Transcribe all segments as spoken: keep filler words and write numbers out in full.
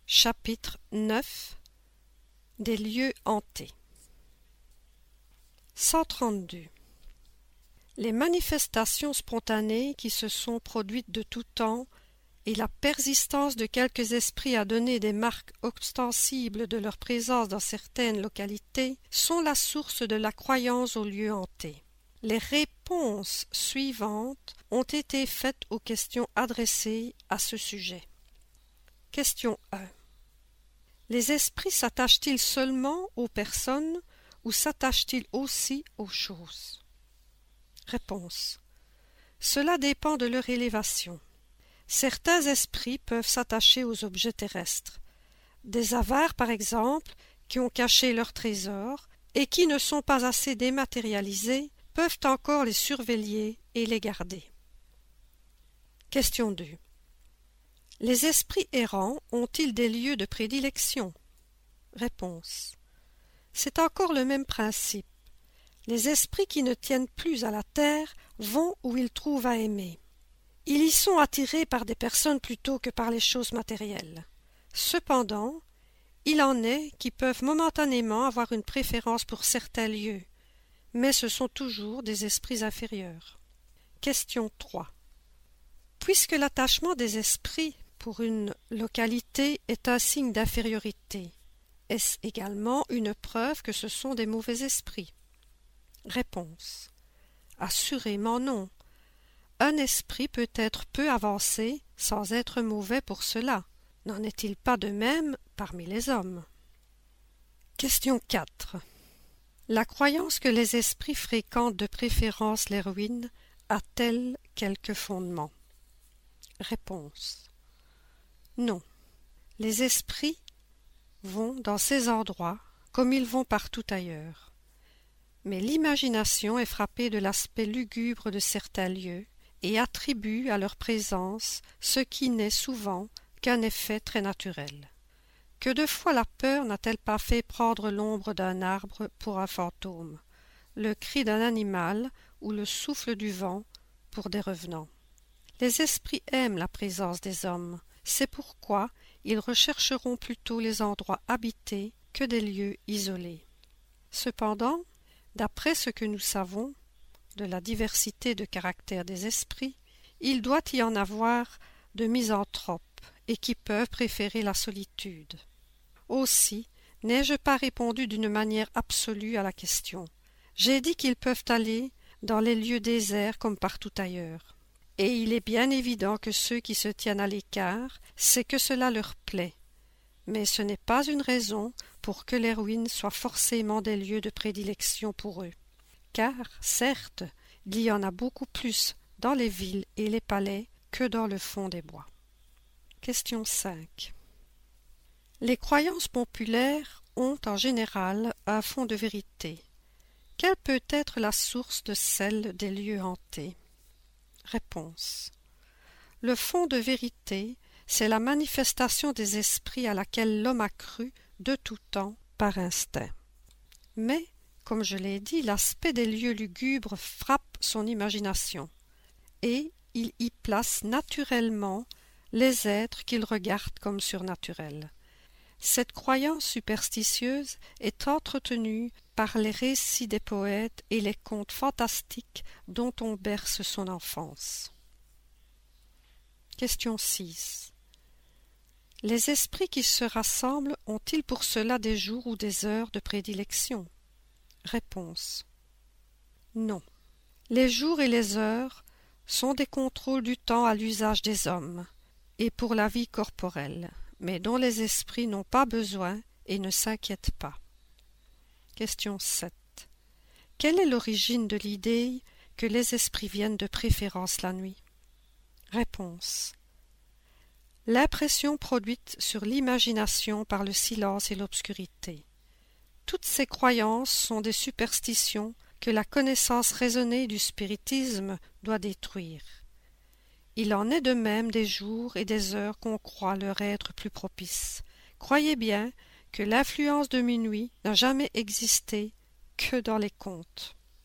Chapitre neuf. Des lieux hantés. cent trente-deux. Les manifestations spontanées qui se sont produites de tout temps et la persistance de quelques esprits à donner des marques ostensibles de leur présence dans certaines localités sont la source de la croyance aux lieux hantés. Les réponses suivantes ont été faites aux questions adressées à ce sujet. Question un. Les esprits s'attachent-ils seulement aux personnes ou s'attachent-ils aussi aux choses? Réponse. Cela dépend de leur élévation. Certains esprits peuvent s'attacher aux objets terrestres. Des avares, par exemple, qui ont caché leurs trésors et qui ne sont pas assez dématérialisés, peuvent encore les surveiller et les garder. Question deux. Les esprits errants ont-ils des lieux de prédilection? Réponse. C'est encore le même principe. Les esprits qui ne tiennent plus à la terre vont où ils trouvent à aimer. Ils y sont attirés par des personnes plutôt que par les choses matérielles. Cependant, il en est qui peuvent momentanément avoir une préférence pour certains lieux, mais ce sont toujours des esprits inférieurs. Question trois. Puisque l'attachement des esprits pour une localité est un signe d'infériorité, est-ce également une preuve que ce sont des mauvais esprits? Réponse. Assurément non. Un esprit peut être peu avancé sans être mauvais pour cela. N'en est-il pas de même parmi les hommes? Question quatre. La croyance que les esprits fréquentent de préférence les ruines a-t-elle quelque fondement? Réponse. Non. Les esprits vont dans ces endroits comme ils vont partout ailleurs. Mais l'imagination est frappée de l'aspect lugubre de certains lieux et attribue à leur présence ce qui n'est souvent qu'un effet très naturel. Que de fois la peur n'a-t-elle pas fait prendre l'ombre d'un arbre pour un fantôme, le cri d'un animal ou le souffle du vent pour des revenants? Les esprits aiment la présence des hommes, c'est pourquoi ils rechercheront plutôt les endroits habités que des lieux isolés. Cependant, d'après ce que nous savons de la diversité de caractère des esprits, il doit y en avoir de misanthropes et qui peuvent préférer la solitude. Aussi, n'ai-je pas répondu d'une manière absolue à la question. J'ai dit qu'ils peuvent aller dans les lieux déserts comme partout ailleurs. Et il est bien évident que ceux qui se tiennent à l'écart, c'est que cela leur plaît. Mais ce n'est pas une raison pour que les ruines soient forcément des lieux de prédilection pour eux. Car, certes, il y en a beaucoup plus dans les villes et les palais que dans le fond des bois. Question cinq. Les croyances populaires ont en général un fond de vérité. Quelle peut être la source de celle des lieux hantés? Réponse. Le fond de vérité, c'est la manifestation des esprits à laquelle l'homme a cru de tout temps par instinct. Mais, comme je l'ai dit, l'aspect des lieux lugubres frappe son imagination, et il y place naturellement les êtres qu'il regarde comme surnaturels. Cette croyance superstitieuse est entretenue par les récits des poètes et les contes fantastiques dont on berce son enfance. Question six. Les esprits qui se rassemblent ont-ils pour cela des jours ou des heures de prédilection? Réponse. Non. Les jours et les heures sont des contrôles du temps à l'usage des hommes et pour la vie corporelle, mais dont les esprits n'ont pas besoin et ne s'inquiètent pas. Question sept. Quelle est l'origine de l'idée que les esprits viennent de préférence la nuit? Réponse. L'impression produite sur l'imagination par le silence et l'obscurité. Toutes ces croyances sont des superstitions que la connaissance raisonnée du spiritisme doit détruire. Il en est de même des jours et des heures qu'on croit leur être plus propices. Croyez bien que l'influence de minuit n'a jamais existé que dans les contes.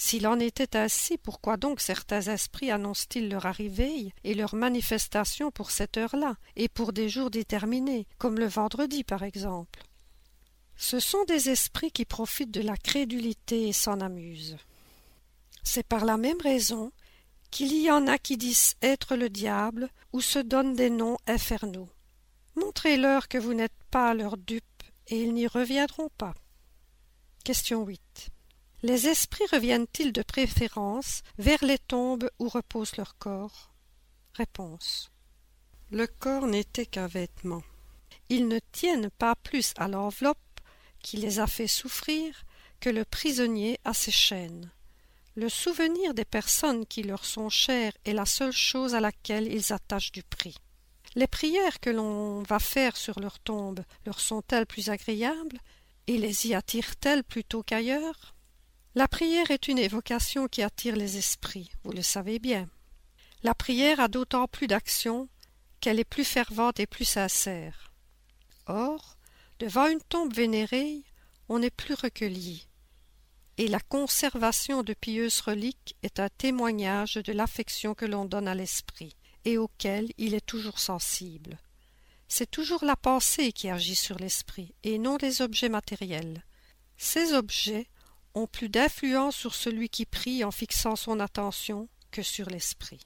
S'il en était ainsi, pourquoi donc certains esprits annoncent-ils leur arrivée et leur manifestation pour cette heure-là, et pour des jours déterminés, comme le vendredi par exemple? Ce sont des esprits qui profitent de la crédulité et s'en amusent. C'est par la même raison qu'il y en a qui disent être le diable ou se donnent des noms infernaux. Montrez-leur que vous n'êtes pas leurs dupes et ils n'y reviendront pas. Question huit. Les esprits reviennent-ils de préférence vers les tombes où repose leur corps? Réponse. Le corps n'était qu'un vêtement. Ils ne tiennent pas plus à l'enveloppe qui les a fait souffrir que le prisonnier à ses chaînes. Le souvenir des personnes qui leur sont chères est la seule chose à laquelle ils attachent du prix. Les prières que l'on va faire sur leur tombe leur sont-elles plus agréables et les y attirent-elles plutôt qu'ailleurs? La prière est une évocation qui attire les esprits, vous le savez bien. La prière a d'autant plus d'action qu'elle est plus fervente et plus sincère. Or, devant une tombe vénérée, on n'est plus recueilli, et la conservation de pieuses reliques est un témoignage de l'affection que l'on donne à l'esprit, et auquel il est toujours sensible. C'est toujours la pensée qui agit sur l'esprit, et non les objets matériels. Ces objets ont plus d'influence sur celui qui prie en fixant son attention que sur l'esprit.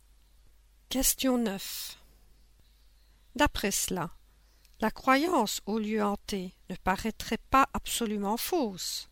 Question neuf. D'après cela, la croyance aux lieux hantés ne paraîtrait pas absolument fausse?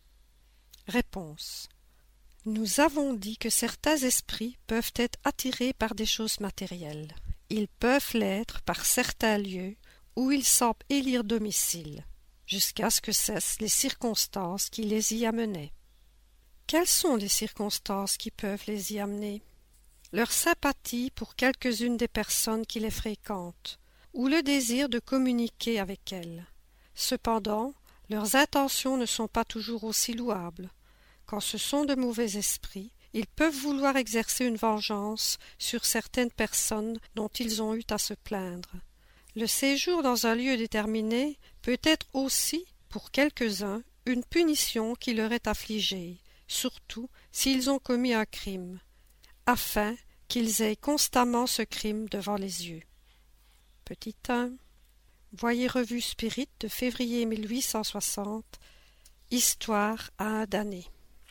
Réponse. Nous avons dit que certains esprits peuvent être attirés par des choses matérielles. Ils peuvent l'être par certains lieux où ils semblent élire domicile, jusqu'à ce que cessent les circonstances qui les y amenaient. Quelles sont les circonstances qui peuvent les y amener? Leur sympathie pour quelques-unes des personnes qui les fréquentent, ou le désir de communiquer avec elles. Cependant, leurs intentions ne sont pas toujours aussi louables. Quand ce sont de mauvais esprits, ils peuvent vouloir exercer une vengeance sur certaines personnes dont ils ont eu à se plaindre. Le séjour dans un lieu déterminé peut être aussi, pour quelques-uns, une punition qui leur est affligée, surtout s'ils ont commis un crime, afin qu'ils aient constamment ce crime devant les yeux. Petit un. Voyez Revue Spirit de février mille huit cent soixante, Histoire à un damné.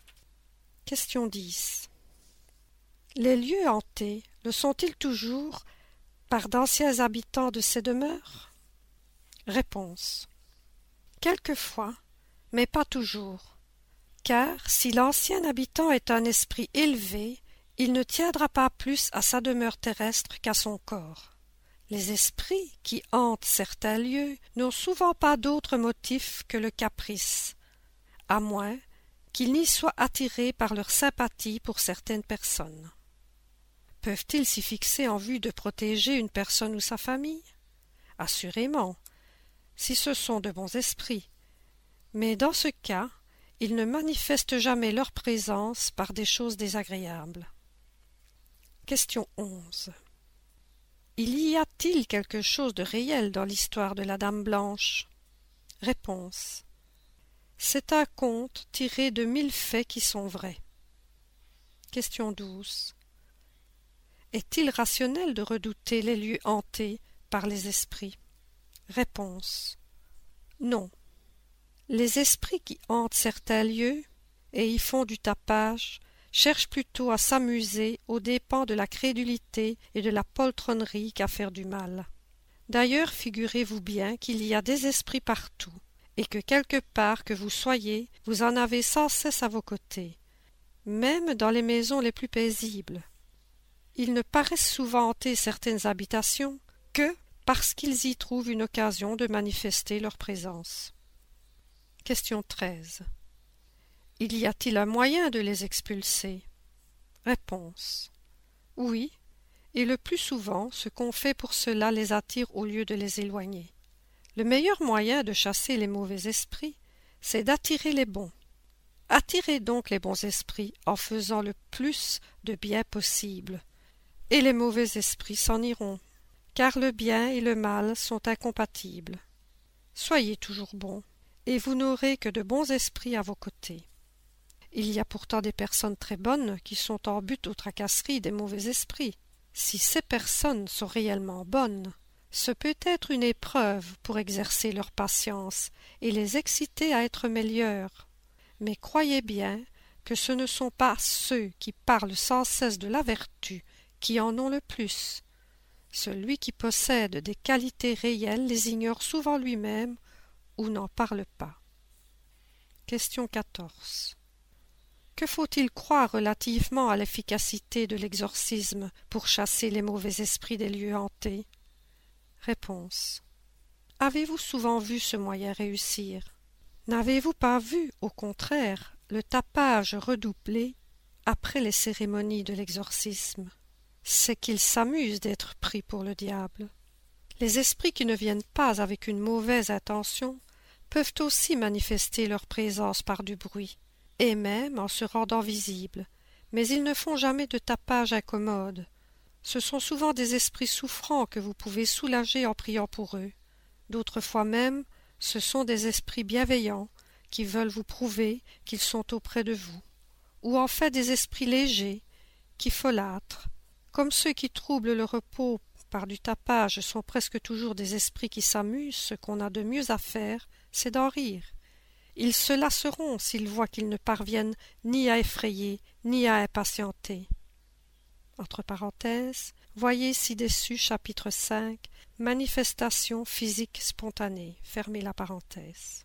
Question dix. Les lieux hantés le sont-ils toujours par d'anciens habitants de ces demeures? Réponse. Quelquefois, mais pas toujours, car si l'ancien habitant est un esprit élevé, il ne tiendra pas plus à sa demeure terrestre qu'à son corps. Les esprits qui hantent certains lieux n'ont souvent pas d'autre motif que le caprice, à moins qu'ils n'y soient attirés par leur sympathie pour certaines personnes. Peuvent-ils s'y fixer en vue de protéger une personne ou sa famille? Assurément, si ce sont de bons esprits, mais dans ce cas, ils ne manifestent jamais leur présence par des choses désagréables. Question onze. Il y a-t-il quelque chose de réel dans l'histoire de la Dame Blanche? Réponse. C'est un conte tiré de mille faits qui sont vrais. Question douze. Est-il rationnel de redouter les lieux hantés par les esprits? Réponse. Non. Les esprits qui hantent certains lieux et y font du tapage cherchent plutôt à s'amuser aux dépens de la crédulité et de la poltronnerie qu'à faire du mal. D'ailleurs, figurez-vous bien qu'il y a des esprits partout, et que quelque part que vous soyez, vous en avez sans cesse à vos côtés, même dans les maisons les plus paisibles. Ils ne paraissent souvent hanter certaines habitations que parce qu'ils y trouvent une occasion de manifester leur présence. Question treize. Il y a-t-il un moyen de les expulser? Réponse. Oui, et le plus souvent, ce qu'on fait pour cela les attire au lieu de les éloigner. Le meilleur moyen de chasser les mauvais esprits, c'est d'attirer les bons. Attirez donc les bons esprits en faisant le plus de bien possible, et les mauvais esprits s'en iront, car le bien et le mal sont incompatibles. Soyez toujours bons, et vous n'aurez que de bons esprits à vos côtés. Il y a pourtant des personnes très bonnes qui sont en butte aux tracasseries des mauvais esprits. Si ces personnes sont réellement bonnes, ce peut être une épreuve pour exercer leur patience et les exciter à être meilleurs. Mais croyez bien que ce ne sont pas ceux qui parlent sans cesse de la vertu qui en ont le plus. Celui qui possède des qualités réelles les ignore souvent lui-même ou n'en parle pas. Question quatorze. Que faut-il croire relativement à l'efficacité de l'exorcisme pour chasser les mauvais esprits des lieux hantés? Réponse. Avez-vous souvent vu ce moyen réussir? N'avez-vous pas vu, au contraire, le tapage redoublé après les cérémonies de l'exorcisme? C'est qu'ils s'amusent d'être pris pour le diable. Les esprits qui ne viennent pas avec une mauvaise intention peuvent aussi manifester leur présence par du bruit, et même en se rendant visibles, mais ils ne font jamais de tapage incommode. Ce sont souvent des esprits souffrants que vous pouvez soulager en priant pour eux. D'autres fois même, ce sont des esprits bienveillants qui veulent vous prouver qu'ils sont auprès de vous, ou en fait des esprits légers qui folâtrent. Comme ceux qui troublent le repos par du tapage sont presque toujours des esprits qui s'amusent, ce qu'on a de mieux à faire, c'est d'en rire. Ils se lasseront s'ils voient qu'ils ne parviennent ni à effrayer, ni à impatienter. Entre parenthèses, voyez ci-dessus chapitre cinq, manifestation physique spontanée. Fermez la parenthèse.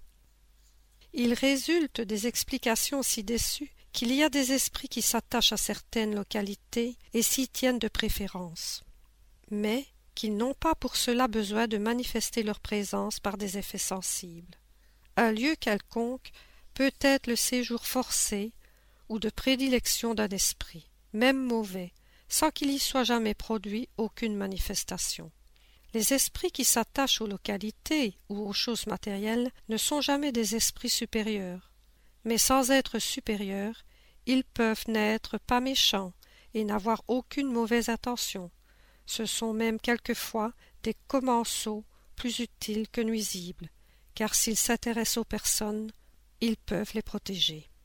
Il résulte des explications ci-dessus qu'il y a des esprits qui s'attachent à certaines localités et s'y tiennent de préférence, mais qu'ils n'ont pas pour cela besoin de manifester leur présence par des effets sensibles. Un lieu quelconque peut être le séjour forcé ou de prédilection d'un esprit, même mauvais, sans qu'il y soit jamais produit aucune manifestation. Les esprits qui s'attachent aux localités ou aux choses matérielles ne sont jamais des esprits supérieurs, mais sans être supérieurs, ils peuvent n'être pas méchants et n'avoir aucune mauvaise intention. Ce sont même quelquefois des commensaux plus utiles que nuisibles, car s'ils s'intéressent aux personnes, ils peuvent les protéger.